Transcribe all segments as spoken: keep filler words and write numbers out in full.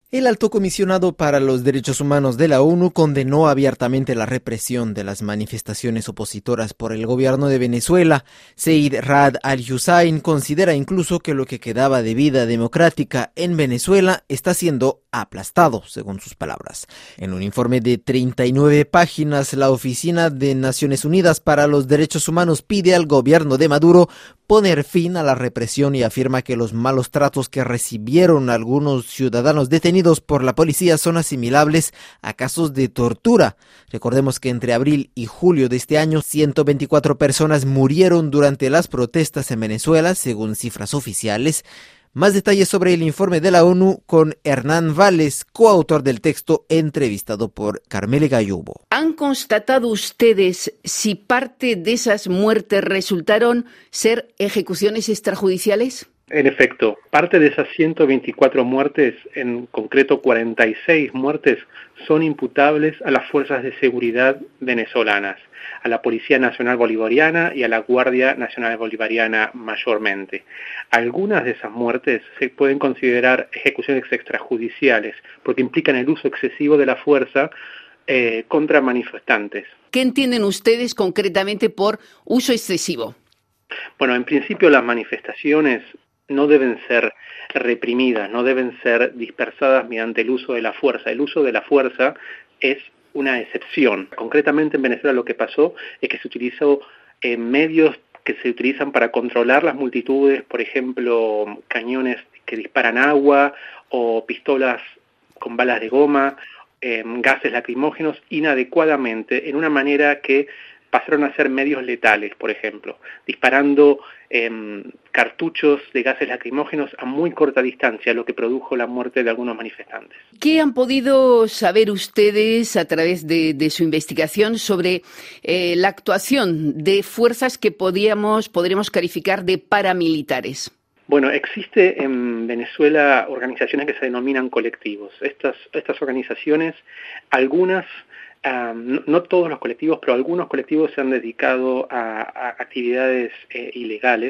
El alto comisionado para los derechos humanos de la ONU condenó abiertamente la represión de las manifestaciones opositoras por el gobierno de Venezuela. Zeid Ra'ad al-Hussein considera incluso que lo que quedaba de vida democrática en Venezuela está siendo aplastado, según sus palabras. En un informe de treinta y nueve páginas, la Oficina de Naciones Unidas para los Derechos Humanos pide al gobierno de Maduro poner fin a la represión y afirma que los malos tratos que recibieron algunos ciudadanos detenidos por la policía son asimilables a casos de tortura. Recordemos que entre abril y julio de este año, ciento veinticuatro personas murieron durante las protestas en Venezuela, según cifras oficiales. Más detalles sobre el informe de la ONU con Hernán Vales, coautor del texto, entrevistado por Carmele Gallubo. ¿Han constatado ustedes si parte de esas muertes resultaron ser ejecuciones extrajudiciales? En efecto, parte de esas ciento veinticuatro muertes, en concreto cuarenta y seis muertes, son imputables a las fuerzas de seguridad venezolanas, a la Policía Nacional Bolivariana y a la Guardia Nacional Bolivariana mayormente. Algunas de esas muertes se pueden considerar ejecuciones extrajudiciales porque implican el uso excesivo de la fuerza eh, contra manifestantes. ¿Qué entienden ustedes concretamente por uso excesivo? Bueno, en principio las manifestaciones no deben ser reprimidas, no deben ser dispersadas mediante el uso de la fuerza. El uso de la fuerza es una excepción. Concretamente en Venezuela lo que pasó es que se utilizó eh, medios que se utilizan para controlar las multitudes, por ejemplo, cañones que disparan agua o pistolas con balas de goma, eh, gases lacrimógenos inadecuadamente, en una manera que pasaron a ser medios letales, por ejemplo, disparando eh, cartuchos de gases lacrimógenos a muy corta distancia, lo que produjo la muerte de algunos manifestantes. ¿Qué han podido saber ustedes a través de, de su investigación sobre eh, la actuación de fuerzas que podíamos, podríamos calificar de paramilitares? Bueno, existe en Venezuela organizaciones que se denominan colectivos. Estas, estas organizaciones, algunas Um, no, no todos los colectivos, pero algunos colectivos se han dedicado a, a actividades eh, ilegales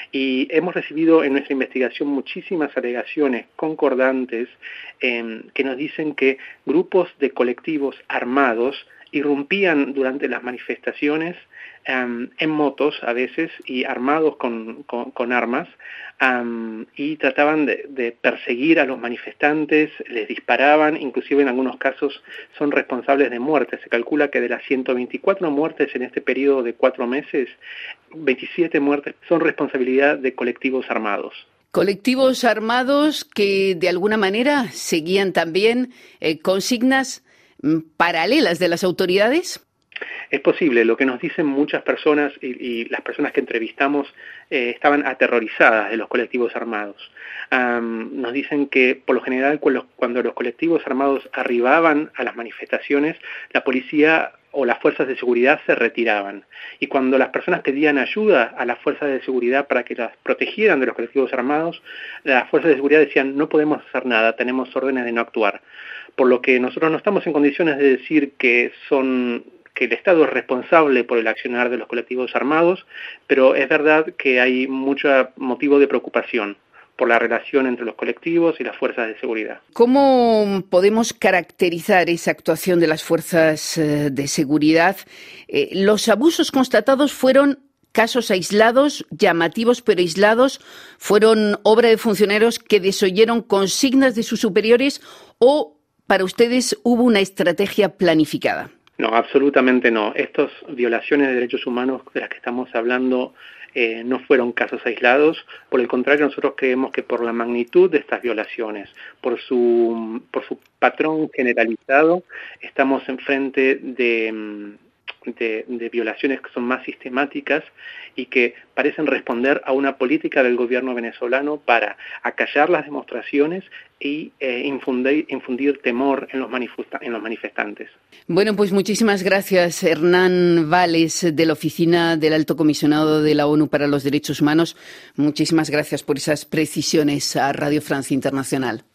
y hemos recibido en nuestra investigación muchísimas alegaciones concordantes eh, que nos dicen que grupos de colectivos armados irrumpían durante las manifestaciones um, en motos a veces y armados con, con, con armas um, y trataban de, de perseguir a los manifestantes, les disparaban, inclusive en algunos casos son responsables de muertes. Se calcula que de las ciento veinticuatro muertes en este periodo de cuatro meses, veintisiete muertes son responsabilidad de colectivos armados. Colectivos armados que de alguna manera seguían también eh, consignas paralelas de las autoridades. Es posible, lo que nos dicen muchas personas y, y las personas que entrevistamos eh, estaban aterrorizadas de los colectivos armados. Um, nos dicen que por lo general cuando, cuando los colectivos armados arribaban a las manifestaciones, la policía o las fuerzas de seguridad se retiraban. Y cuando las personas pedían ayuda a las fuerzas de seguridad para que las protegieran de los colectivos armados, las fuerzas de seguridad decían no podemos hacer nada, tenemos órdenes de no actuar. Por lo que nosotros no estamos en condiciones de decir que son que el Estado es responsable por el accionar de los colectivos armados, pero es verdad que hay mucho motivo de preocupación por la relación entre los colectivos y las fuerzas de seguridad. ¿Cómo podemos caracterizar esa actuación de las fuerzas de seguridad? Eh, ¿Los abusos constatados fueron casos aislados, llamativos pero aislados? ¿Fueron obra de funcionarios que desoyeron consignas de sus superiores o para ustedes hubo una estrategia planificada? No, absolutamente no. Estas violaciones de derechos humanos de las que estamos hablando eh, no fueron casos aislados. Por el contrario, nosotros creemos que por la magnitud de estas violaciones, por su, por su patrón generalizado, estamos enfrente de, de, de violaciones que son más sistemáticas y que parecen responder a una política del gobierno venezolano para acallar las demostraciones y eh, infundir, infundir temor en los, manifesta- en los manifestantes. Bueno, pues muchísimas gracias, Hernán Vales, de la Oficina del Alto Comisionado de la ONU para los Derechos Humanos. Muchísimas gracias por esas precisiones a Radio Francia Internacional.